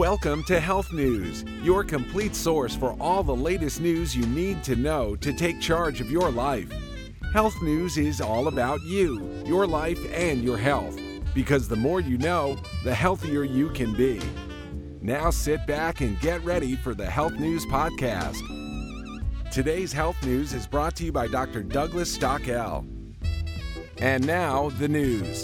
Welcome to Health News, your complete source for all the latest news you need to know to take charge of your life. Health News is all about you, your life, and your health. Because the more you know, the healthier you can be. Now sit back and get ready for the Health News Podcast. Today's Health News is brought to you by Dr. Douglas Stockel. And now, the news.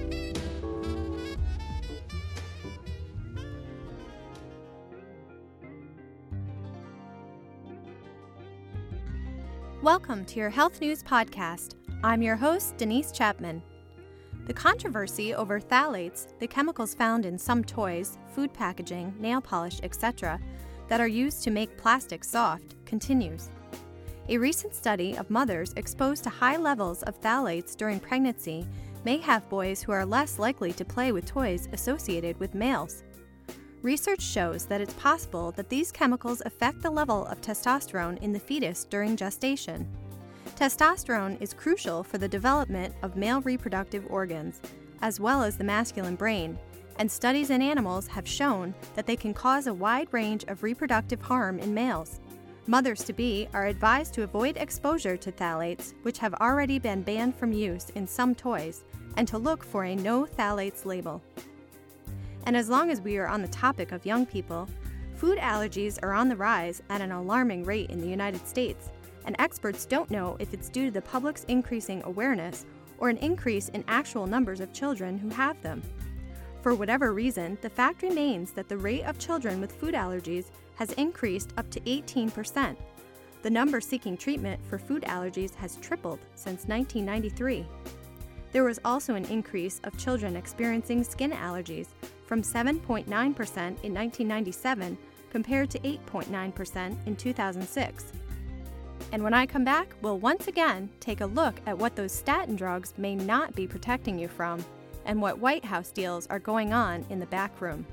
Welcome to your Health News Podcast. I'm your host, Denise Chapman. The controversy over phthalates, the chemicals found in some toys, food packaging, nail polish, etc., that are used to make plastic soft, continues. A recent study of mothers exposed to high levels of phthalates during pregnancy may have boys who are less likely to play with toys associated with males. Research shows that it's possible that these chemicals affect the level of testosterone in the fetus during gestation. Testosterone is crucial for the development of male reproductive organs, as well as the masculine brain, and studies in animals have shown that they can cause a wide range of reproductive harm in males. Mothers-to-be are advised to avoid exposure to phthalates, which have already been banned from use in some toys, and to look for a no phthalates label. And as long as we are on the topic of young people, food allergies are on the rise at an alarming rate in the United States, and experts don't know if it's due to the public's increasing awareness or an increase in actual numbers of children who have them. For whatever reason, the fact remains that the rate of children with food allergies has increased up to 18%. The number seeking treatment for food allergies has tripled since 1993. There was also an increase of children experiencing skin allergies from 7.9% in 1997 compared to 8.9% in 2006. And when I come back, we'll once again take a look at what those statin drugs may not be protecting you from and what White House deals are going on in the back room.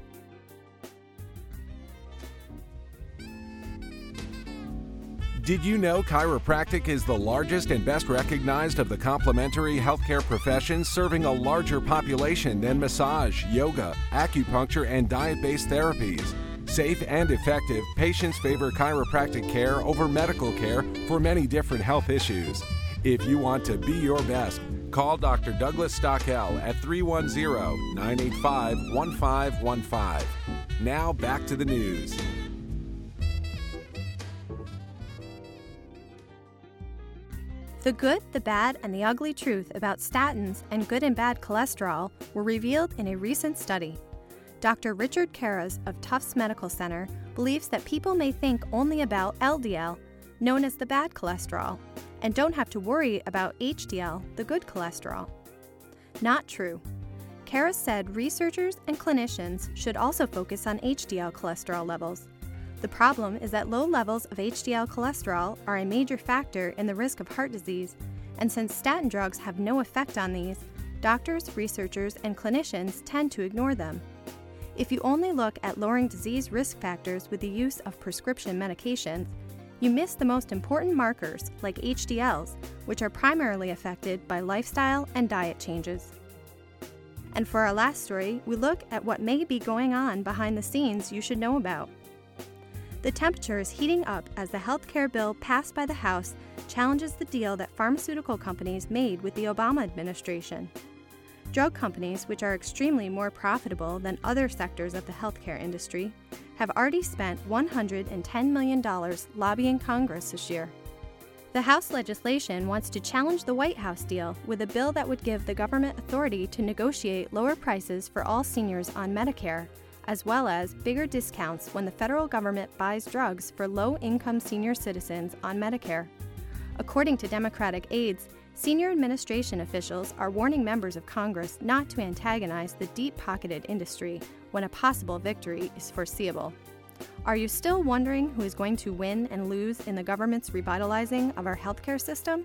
Did you know chiropractic is the largest and best recognized of the complementary healthcare professions, serving a larger population than massage, yoga, acupuncture, and diet-based therapies? Safe and effective, patients favor chiropractic care over medical care for many different health issues. If you want to be your best, call Dr. Douglas Stockel at 310-985-1515. Now back to the news. The good, the bad, and the ugly truth about statins and good and bad cholesterol were revealed in a recent study. Dr. Richard Karas of Tufts Medical Center believes that people may think only about LDL, known as the bad cholesterol, and don't have to worry about HDL, the good cholesterol. Not true. Karas said researchers and clinicians should also focus on HDL cholesterol levels. The problem is that low levels of HDL cholesterol are a major factor in the risk of heart disease, and since statin drugs have no effect on these, doctors, researchers, and clinicians tend to ignore them. If you only look at lowering disease risk factors with the use of prescription medications, you miss the most important markers like HDLs, which are primarily affected by lifestyle and diet changes. And for our last story, we look at what may be going on behind the scenes you should know about. The temperature is heating up as the healthcare bill passed by the House challenges the deal that pharmaceutical companies made with the Obama administration. Drug companies, which are extremely more profitable than other sectors of the healthcare industry, have already spent $110 million lobbying Congress this year. The House legislation wants to challenge the White House deal with a bill that would give the government authority to negotiate lower prices for all seniors on Medicare, as well as bigger discounts when the federal government buys drugs for low-income senior citizens on Medicare. According to Democratic aides, senior administration officials are warning members of Congress not to antagonize the deep-pocketed industry when a possible victory is foreseeable. Are you still wondering who is going to win and lose in the government's revitalizing of our healthcare system?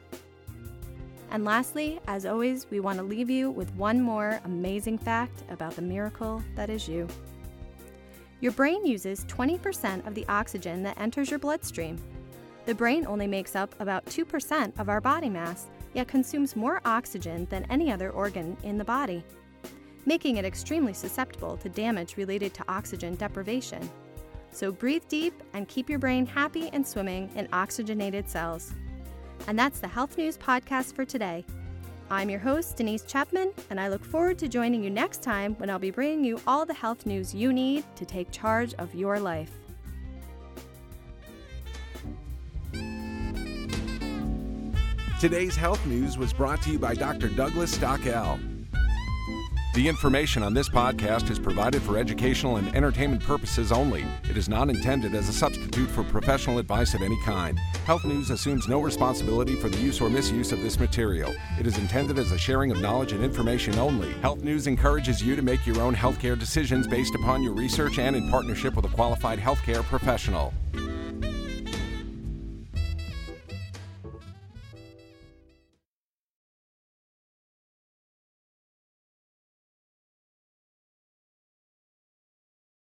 And lastly, as always, we want to leave you with one more amazing fact about the miracle that is you. Your brain uses 20% of the oxygen that enters your bloodstream. The brain only makes up about 2% of our body mass, yet consumes more oxygen than any other organ in the body. making it extremely susceptible to damage related to oxygen deprivation. So breathe deep and keep your brain happy and swimming in oxygenated cells. And that's the Health News Podcast for today. I'm your host, Denise Chapman, and I look forward to joining you next time when I'll be bringing you all the health news you need to take charge of your life. Today's health news was brought to you by Dr. Douglas Stockel. The information on this podcast is provided for educational and entertainment purposes only. It is not intended as a substitute for professional advice of any kind. Health News assumes no responsibility for the use or misuse of this material. It is intended as a sharing of knowledge and information only. Health News encourages you to make your own healthcare decisions based upon your research and in partnership with a qualified healthcare professional.